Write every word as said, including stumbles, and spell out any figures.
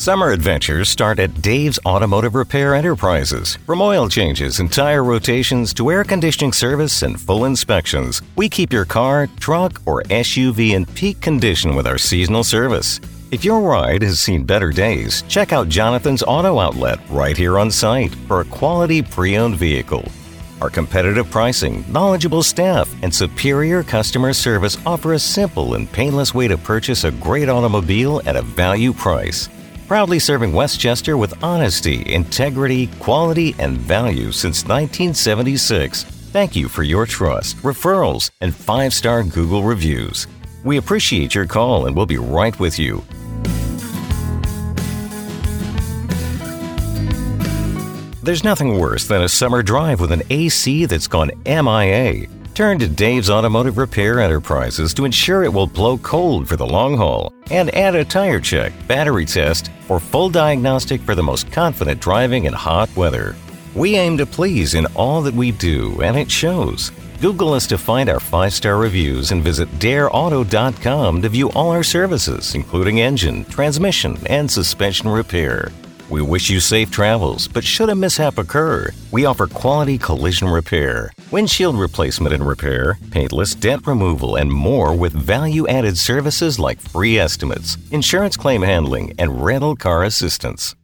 Summer adventures start at Dave's Automotive Repair Enterprises. From oil changes and tire rotations to air conditioning service and full inspections, we keep your car, truck, or S U V in peak condition with our seasonal service. If your ride has seen better days, check out Jonathan's Auto Outlet right here on site for a quality pre-owned vehicle. Our competitive pricing, knowledgeable staff, and superior customer service offer a simple and painless way to purchase a great automobile at a value price. Proudly serving Westchester with honesty, integrity, quality, and value since nineteen seventy-six. Thank you for your trust, referrals, and five-star Google reviews. We appreciate your call and we'll be right with you. There's nothing worse than a summer drive with an A C that's gone M I A. Turn to Dave's Automotive Repair Enterprises to ensure it will blow cold for the long haul, and add a tire check, battery test, or full diagnostic for the most confident driving in hot weather. We aim to please in all that we do, and it shows. Google us to find our five-star reviews and visit dare auto dot com to view all our services, including engine, transmission, and suspension repair. We wish you safe travels, but should a mishap occur, we offer quality collision repair, windshield replacement and repair, paintless dent removal, and more with value-added services like free estimates, insurance claim handling, and rental car assistance.